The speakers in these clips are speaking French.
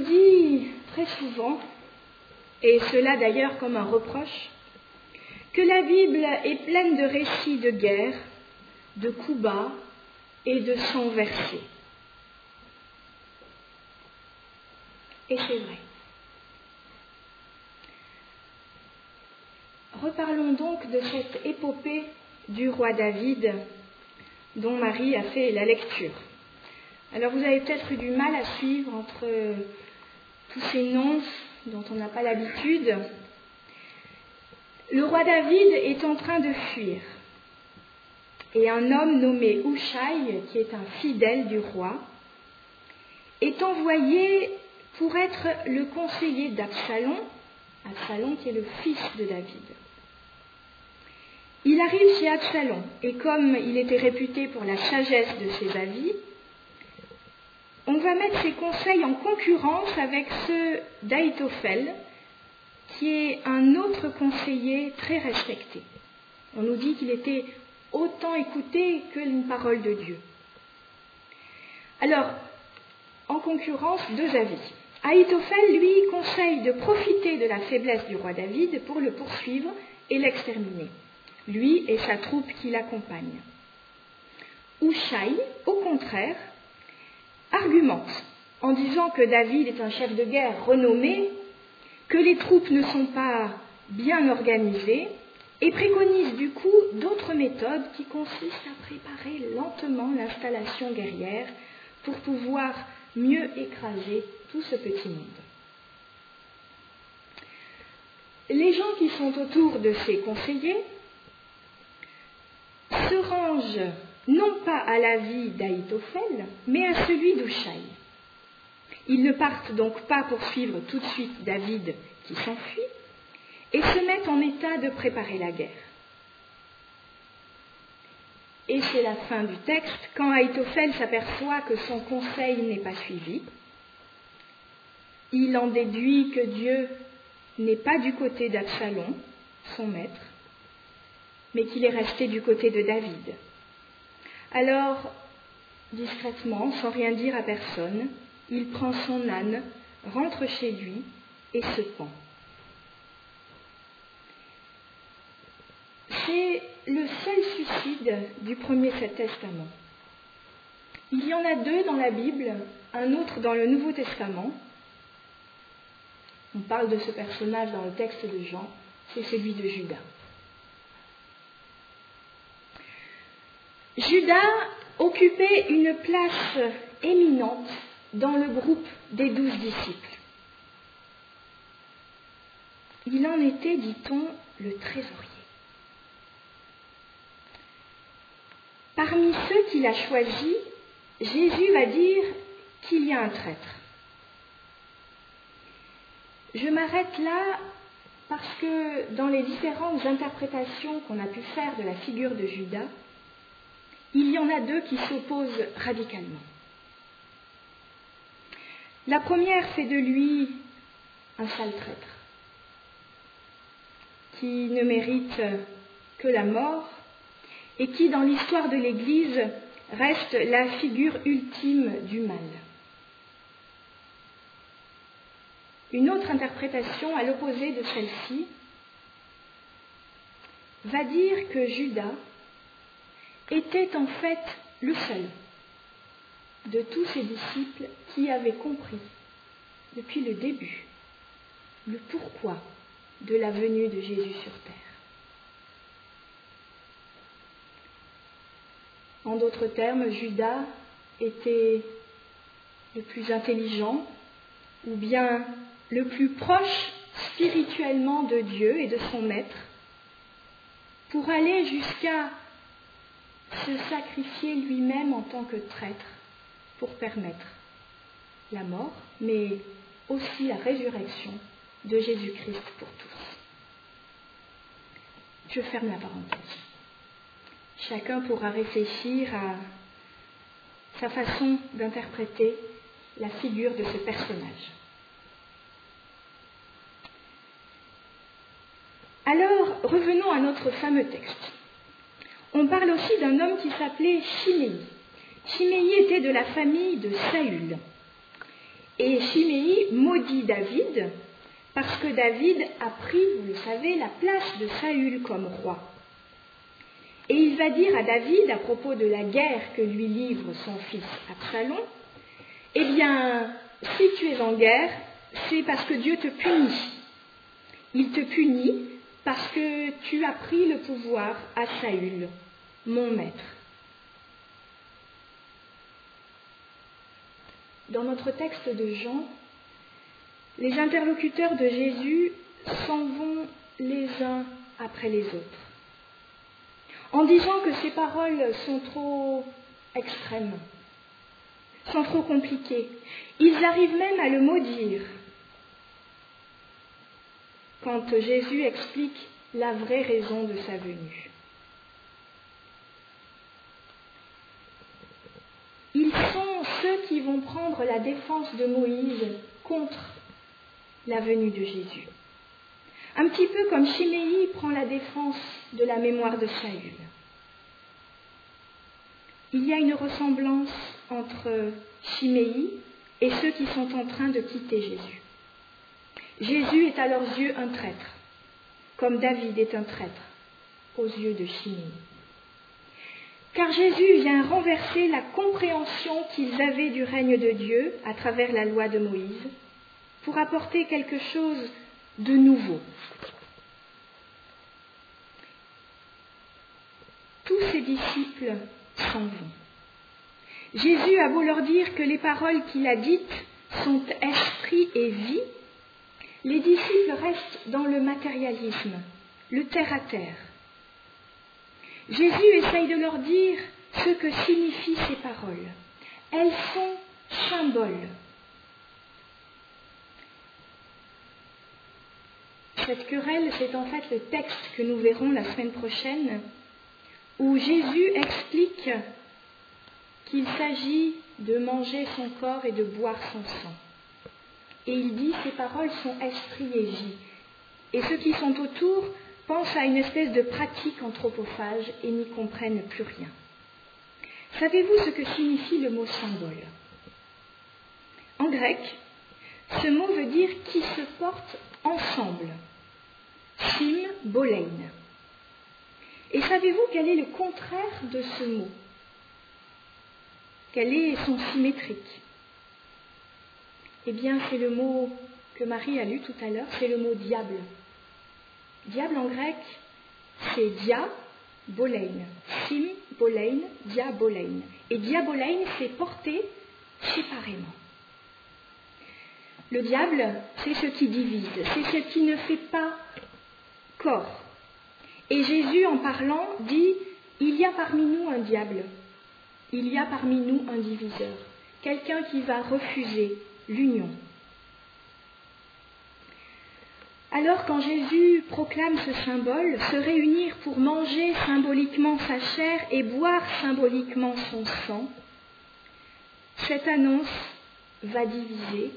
dit très souvent, et cela d'ailleurs comme un reproche, que la Bible est pleine de récits de guerre, de coups bas et de sang versé. Et c'est vrai. Reparlons donc de cette épopée du roi David dont Marie a fait la lecture. Alors vous avez peut-être eu du mal à suivre entre tous ces noms dont on n'a pas l'habitude. Le roi David est en train de fuir. Et un homme nommé Hushaï, qui est un fidèle du roi, est envoyé pour être le conseiller d'Absalom, Absalom qui est le fils de David. Il arrive chez Absalom, et comme il était réputé pour la sagesse de ses avis, on va mettre ses conseils en concurrence avec ceux d'Ahitophel, qui est un autre conseiller très respecté. On nous dit qu'il était autant écouté que une parole de Dieu. Alors, en concurrence, deux avis. Ahitophel, lui, conseille de profiter de la faiblesse du roi David pour le poursuivre et l'exterminer, lui et sa troupe qui l'accompagne. Hushaï, au contraire, argumente en disant que David est un chef de guerre renommé, que les troupes ne sont pas bien organisées, et préconise du coup d'autres méthodes qui consistent à préparer lentement l'installation guerrière pour pouvoir mieux écraser tout ce petit monde. Les gens qui sont autour de ces conseillers se rangent non pas à l'avis d'Ahitophel, mais à celui d'Hushaï. Ils ne partent donc pas poursuivre tout de suite David qui s'enfuit, et se mettent en état de préparer la guerre. Et c'est la fin du texte, quand Ahitophel s'aperçoit que son conseil n'est pas suivi, il en déduit que Dieu n'est pas du côté d'Absalom, son maître, mais qu'il est resté du côté de David. Alors, discrètement, sans rien dire à personne, il prend son âne, rentre chez lui et se pend. C'est le seul suicide du Premier Testament. Il y en a deux dans la Bible, un autre dans le Nouveau Testament. On parle de ce personnage dans le texte de Jean, c'est celui de Judas. Judas occupait une place éminente dans le groupe des 12 disciples. Il en était, dit-on, le trésorier. Parmi ceux qu'il a choisis, Jésus va dire qu'il y a un traître. Je m'arrête là parce que dans les différentes interprétations qu'on a pu faire de la figure de Judas, il y en a deux qui s'opposent radicalement. La première fait de lui un sale traître, qui ne mérite que la mort, et qui, dans l'histoire de l'Église, reste la figure ultime du mal. Une autre interprétation, à l'opposé de celle-ci, va dire que Judas était en fait le seul de tous ses disciples qui avait compris, depuis le début, le pourquoi de la venue de Jésus sur terre. En d'autres termes, Judas était le plus intelligent ou bien le plus proche spirituellement de Dieu et de son maître pour aller jusqu'à se sacrifier lui-même en tant que traître pour permettre la mort, mais aussi la résurrection de Jésus-Christ pour tous. Je ferme la parenthèse. Chacun pourra réfléchir à sa façon d'interpréter la figure de ce personnage. Alors, revenons à notre fameux texte. On parle aussi d'un homme qui s'appelait Chiméi. Chiméi était de la famille de Saül. Et Chiméi maudit David parce que David a pris, vous le savez, la place de Saül comme roi. Et il va dire à David, à propos de la guerre que lui livre son fils Absalom, « Eh bien, si tu es en guerre, c'est parce que Dieu te punit. Il te punit parce que tu as pris le pouvoir à Saül, mon maître. » Dans notre texte de Jean, les interlocuteurs de Jésus s'en vont les uns après les autres, en disant que ces paroles sont trop extrêmes, sont trop compliquées. Ils arrivent même à le maudire quand Jésus explique la vraie raison de sa venue. Ils sont ceux qui vont prendre la défense de Moïse contre la venue de Jésus. Un petit peu comme Chiméi prend la défense de la mémoire de Saül. Il y a une ressemblance entre Chiméi et ceux qui sont en train de quitter Jésus. Jésus est à leurs yeux un traître, comme David est un traître aux yeux de Chiméi. Car Jésus vient renverser la compréhension qu'ils avaient du règne de Dieu à travers la loi de Moïse pour apporter quelque chose de nouveau. Tous ses disciples s'en vont. Jésus a beau leur dire que les paroles qu'il a dites sont esprit et vie, les disciples restent dans le matérialisme, le terre-à-terre. Jésus essaye de leur dire ce que signifient ces paroles. Elles sont symboles. Cette querelle, c'est en fait le texte que nous verrons la semaine prochaine, où Jésus explique qu'il s'agit de manger son corps et de boire son sang. Et il dit, ces paroles sont esprit et vie. Et ceux qui sont autour pensent à une espèce de pratique anthropophage et n'y comprennent plus rien. Savez-vous ce que signifie le mot symbole ? En grec, ce mot veut dire qui se porte ensemble. Symbolein. Et savez-vous quel est le contraire de ce mot ? Quel est son symétrique ? Eh bien, c'est le mot que Marie a lu tout à l'heure, c'est le mot diable. Diable en grec, c'est diabolein. Symbolein, diabolein. Et diabolein, c'est porté séparément. Le diable, c'est ce qui divise, c'est ce qui ne fait pas corps. Et Jésus, en parlant, dit, il y a parmi nous un diable, il y a parmi nous un diviseur, quelqu'un qui va refuser l'union. Alors quand Jésus proclame ce symbole, se réunir pour manger symboliquement sa chair et boire symboliquement son sang, cette annonce va diviser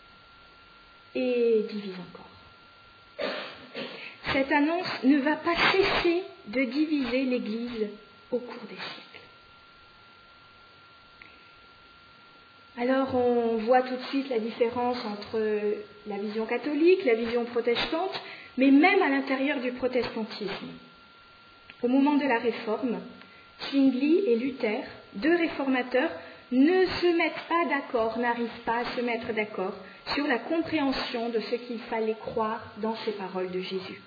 et divise encore. Cette annonce ne va pas cesser de diviser l'Église au cours des siècles. Alors on voit tout de suite la différence entre la vision catholique, la vision protestante, mais même à l'intérieur du protestantisme. Au moment de la Réforme, Zwingli et Luther, deux réformateurs, ne se mettent pas d'accord, n'arrivent pas à se mettre d'accord sur la compréhension de ce qu'il fallait croire dans ces paroles de Jésus.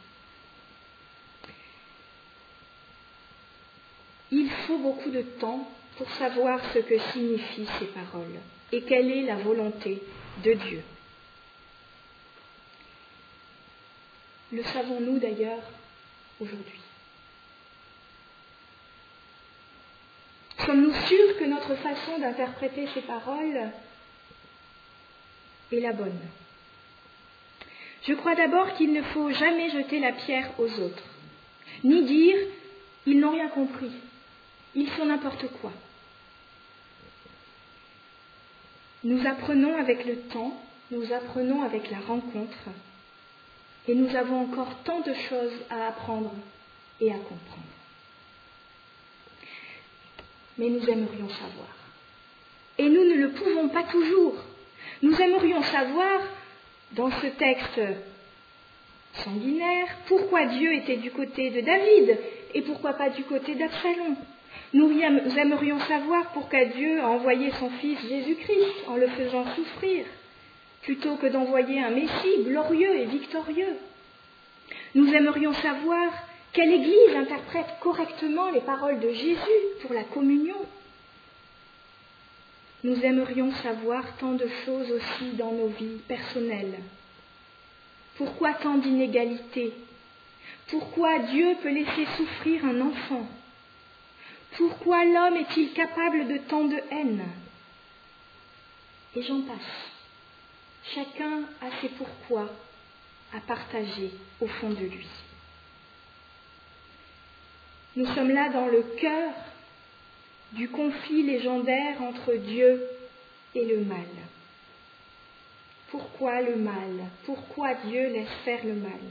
Il faut beaucoup de temps pour savoir ce que signifient ces paroles et quelle est la volonté de Dieu. Le savons-nous d'ailleurs aujourd'hui ? Sommes-nous sûrs que notre façon d'interpréter ces paroles est la bonne ? Je crois d'abord qu'il ne faut jamais jeter la pierre aux autres, ni dire « ils n'ont rien compris ». Ils font n'importe quoi. Nous apprenons avec le temps, nous apprenons avec la rencontre, et nous avons encore tant de choses à apprendre et à comprendre. Mais nous aimerions savoir. Et nous ne le pouvons pas toujours. Nous aimerions savoir, dans ce texte sanguinaire, pourquoi Dieu était du côté de David et pourquoi pas du côté d'Absalom. Nous aimerions savoir pourquoi Dieu a envoyé son Fils Jésus-Christ en le faisant souffrir, plutôt que d'envoyer un Messie glorieux et victorieux. Nous aimerions savoir quelle Église interprète correctement les paroles de Jésus pour la communion. Nous aimerions savoir tant de choses aussi dans nos vies personnelles. Pourquoi tant d'inégalités? Pourquoi Dieu peut laisser souffrir un enfant? Pourquoi l'homme est-il capable de tant de haine? Et j'en passe. Chacun a ses pourquoi à partager au fond de lui. Nous sommes là dans le cœur du conflit légendaire entre Dieu et le mal. Pourquoi le mal? Pourquoi Dieu laisse faire le mal?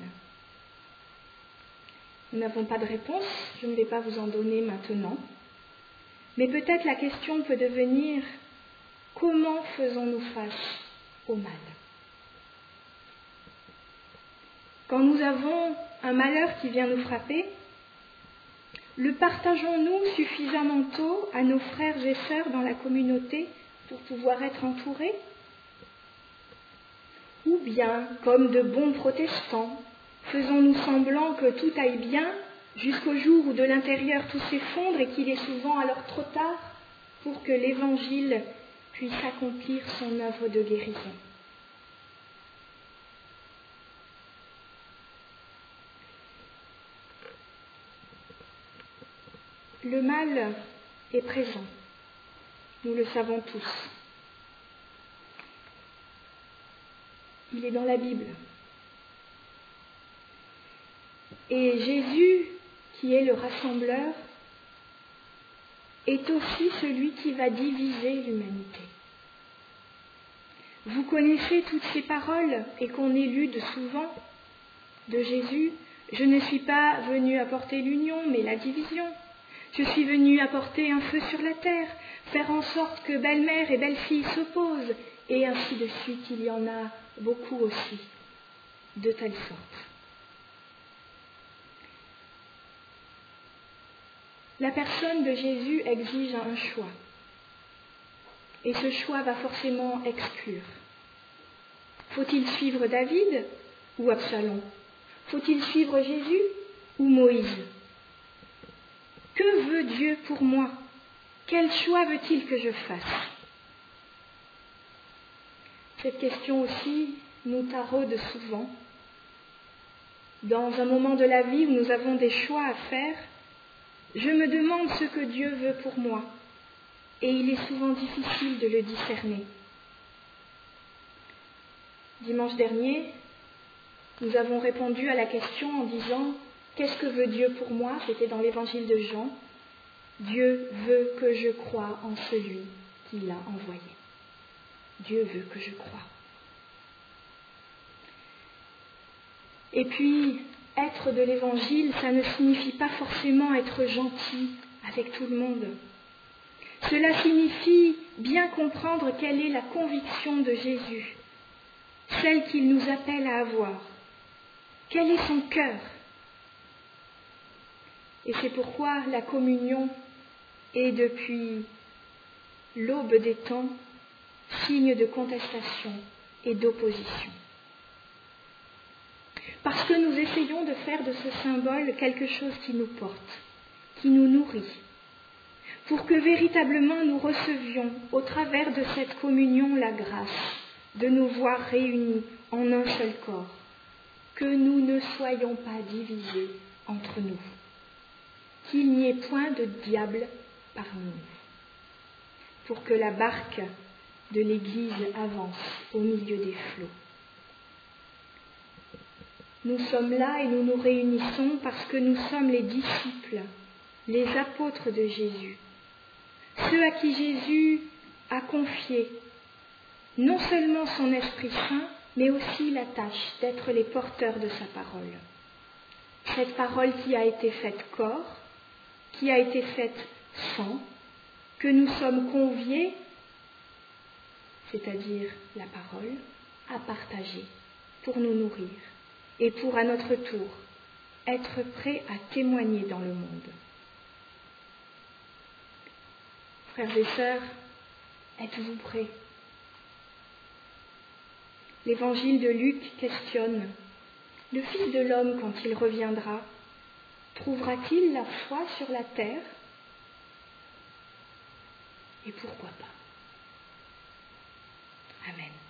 Nous n'avons pas de réponse, je ne vais pas vous en donner maintenant. Mais peut-être la question peut devenir: comment faisons-nous face au mal? Quand nous avons un malheur qui vient nous frapper, le partageons-nous suffisamment tôt à nos frères et sœurs dans la communauté pour pouvoir être entourés? Ou bien, comme de bons protestants, faisons-nous semblant que tout aille bien jusqu'au jour où de l'intérieur tout s'effondre et qu'il est souvent alors trop tard pour que l'Évangile puisse accomplir son œuvre de guérison? Le mal est présent, nous le savons tous. Il est dans la Bible. Et Jésus, qui est le rassembleur, est aussi celui qui va diviser l'humanité. Vous connaissez toutes ces paroles et qu'on ait lues de souvent de Jésus. Je ne suis pas venu apporter l'union, mais la division. Je suis venu apporter un feu sur la terre, faire en sorte que belle-mère et belle-fille s'opposent, et ainsi de suite. Il y en a beaucoup aussi, de telle sorte. La personne de Jésus exige un choix. Et ce choix va forcément exclure. Faut-il suivre David ou Absalom? Faut-il suivre Jésus ou Moïse? Que veut Dieu pour moi? Quel choix veut-il que je fasse? Cette question aussi nous taraude souvent. Dans un moment de la vie où nous avons des choix à faire, je me demande ce que Dieu veut pour moi, et il est souvent difficile de le discerner. Dimanche dernier, nous avons répondu à la question en disant « Qu'est-ce que veut Dieu pour moi ?» C'était dans l'évangile de Jean. Dieu veut que je croie en celui qui l'a envoyé. Dieu veut que je croie. Et puis, être de l'évangile, ça ne signifie pas forcément être gentil avec tout le monde. Cela signifie bien comprendre quelle est la conviction de Jésus, celle qu'il nous appelle à avoir. Quel est son cœur? Et c'est pourquoi la communion est depuis l'aube des temps signe de contestation et d'opposition. Parce que nous essayons de faire de ce symbole quelque chose qui nous porte, qui nous nourrit, pour que véritablement nous recevions au travers de cette communion la grâce de nous voir réunis en un seul corps, que nous ne soyons pas divisés entre nous, qu'il n'y ait point de diable parmi nous, pour que la barque de l'Église avance au milieu des flots. Nous sommes là et nous nous réunissons parce que nous sommes les disciples, les apôtres de Jésus, ceux à qui Jésus a confié non seulement son Esprit Saint, mais aussi la tâche d'être les porteurs de sa parole. Cette parole qui a été faite corps, qui a été faite sang, que nous sommes conviés c'est-à-dire la parole, à partager pour nous nourrir et pour, à notre tour, être prêts à témoigner dans le monde. Frères et sœurs, êtes-vous prêts? L'évangile de Luc questionne: le Fils de l'homme, quand il reviendra, trouvera-t-il la foi sur la terre? Et pourquoi pas? Amen.